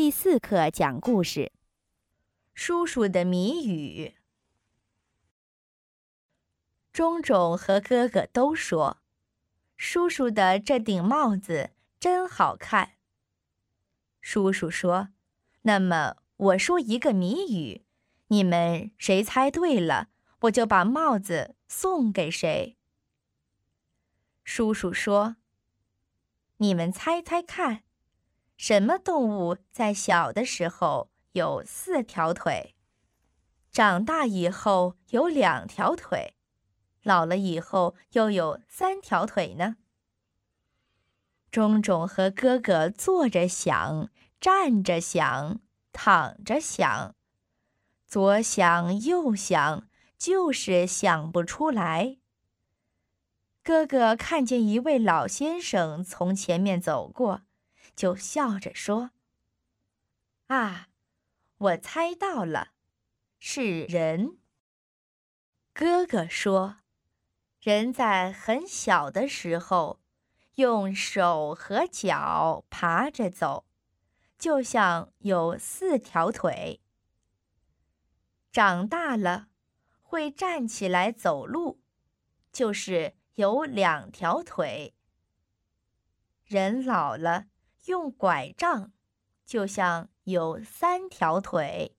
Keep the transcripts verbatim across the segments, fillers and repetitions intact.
第四课讲故事。叔叔的谜语。钟钟和哥哥都说，叔叔的这顶帽子真好看。叔叔说，那么我说一个谜语，你们谁猜对了，我就把帽子送给谁。叔叔说，你们猜猜看，什么动物在小的时候有四条腿，长大以后有两条腿，老了以后又有三条腿呢？钟钟和哥哥坐着想，站着想，躺着想，左想右想，就是想不出来。哥哥看见一位老先生从前面走过，就笑着说：啊，我猜到了，是人。哥哥说，人在很小的时候，用手和脚爬着走，就像有四条腿。长大了，会站起来走路，就是有两条腿。人老了，用拐杖，就像有三条腿。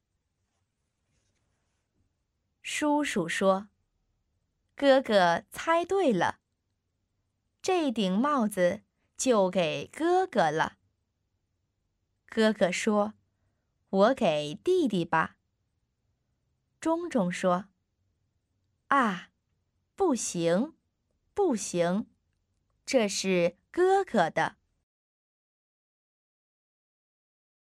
叔叔说，哥哥猜对了，这顶帽子就给哥哥了。哥哥说，我给弟弟吧。钟钟说，啊，不行，不行，这是哥哥的。